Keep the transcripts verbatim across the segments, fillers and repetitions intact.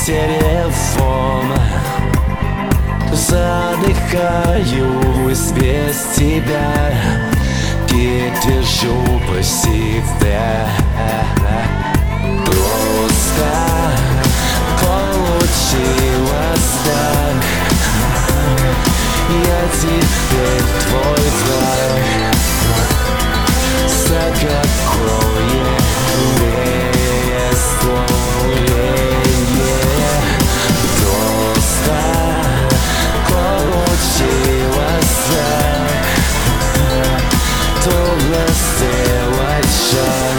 телефон, задыхаюсь без тебя и держу по себе. Просто получилось так, я теперь твой враг. За какое бессловие просто получилось так. Трудно сделать шаг,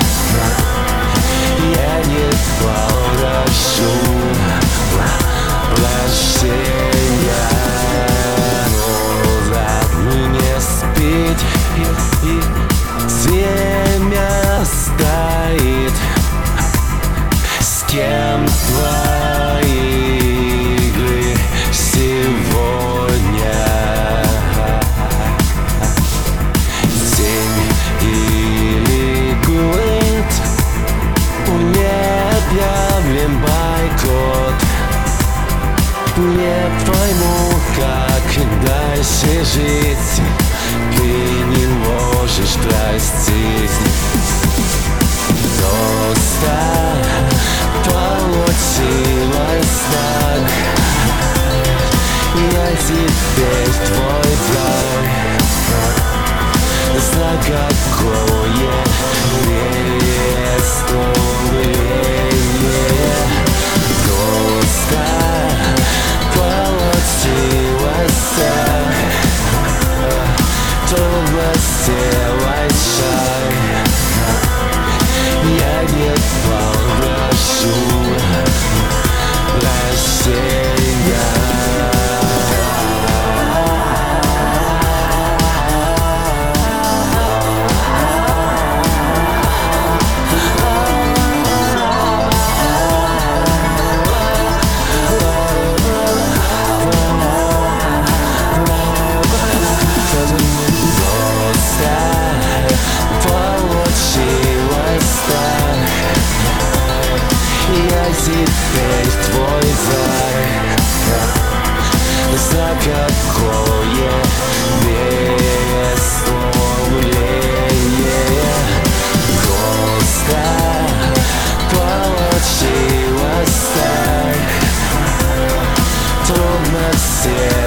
я не попрошу прощения. Мне спит, время стоит. С кем твои игры сегодня? День или год? Не объявлен бойкот. Не пойму, как дальше жить. Ты не можешь простить. Просто получилось так, я теперь твой враг. За какое преступление просто получилось так. Трудно сделать шаг, я не попрошу прощения. Теперь твой враг. За какое бессловие просто получилось так. Трудно все